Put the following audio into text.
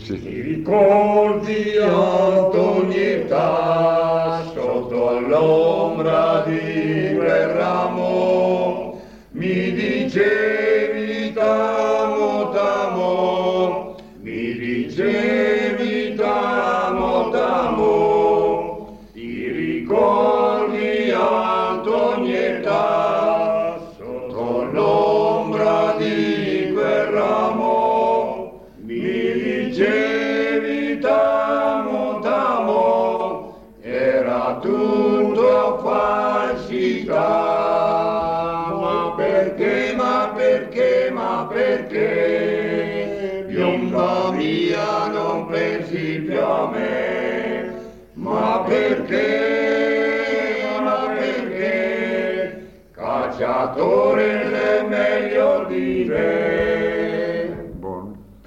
Ti ricordi Antonietta sotto l'ombra di quel ramo? Mi dicevi t'amo, t'amo, mi dicevi t'amo, t'amo. Ti ricordi Antonietta sotto l'ombra di quel ramo? Mi dicevi t'amo, t'amo, era tutto falsità. Ma perché, ma perché, ma perché, bionda mia, non pensi più a me? Ma perché, cacciatore è meglio di me?